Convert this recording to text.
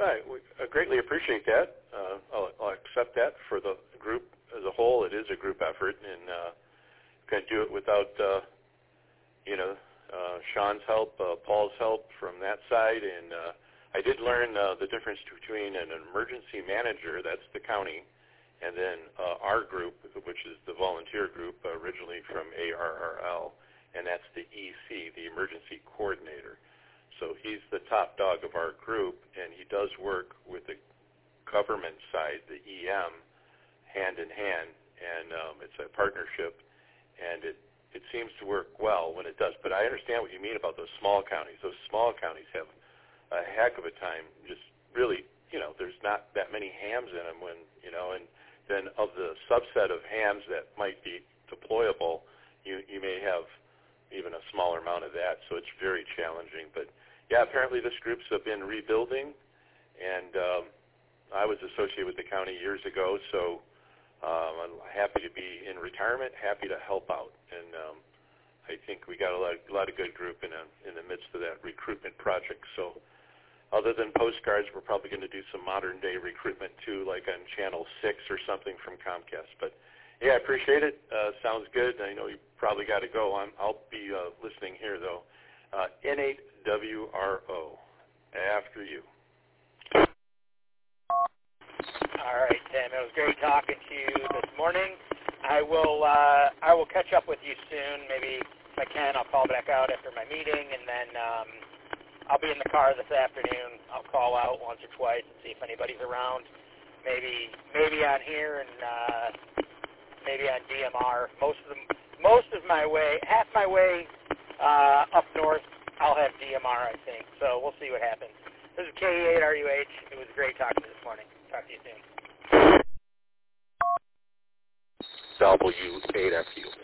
All right. I greatly appreciate that. I'll accept that for the group as a whole. It is a group effort, and can't do it without, Sean's help, Paul's help from that side. And I did learn the difference between an emergency manager, that's the county, and then our group, which is the volunteer group, originally from ARRL, and that's the EC, the Emergency Coordinator. So he's the top dog of our group, and he does work with the government side, the EM, hand in hand, and it's a partnership, and it seems to work well when it does. But I understand what you mean about those small counties. Those small counties have a heck of a time just really, there's not that many hams in them and then of the subset of hams that might be deployable, you may have even a smaller amount of that, so it's very challenging. But yeah, apparently this group's been rebuilding, and I was associated with the county years ago, so I'm happy to be in retirement, happy to help out, and I think we got a lot of good group in the midst of that recruitment project. So other than postcards, we're probably going to do some modern-day recruitment too, like on Channel 6 or something from Comcast. But yeah, I appreciate it. Sounds good. I know you probably got to go. I'll be listening here, though. N8WRO, after you. All right, Tim. It was great talking to you this morning. I will catch up with you soon. Maybe if I can, I'll call back out after my meeting, and then I'll be in the car this afternoon. I'll call out once or twice and see if anybody's around. Maybe on here and maybe on DMR. Half my way up north, I'll have DMR, I think. So we'll see what happens. This is KE8RUH. It was great talking to you this morning. Talk to you soon. W8FU.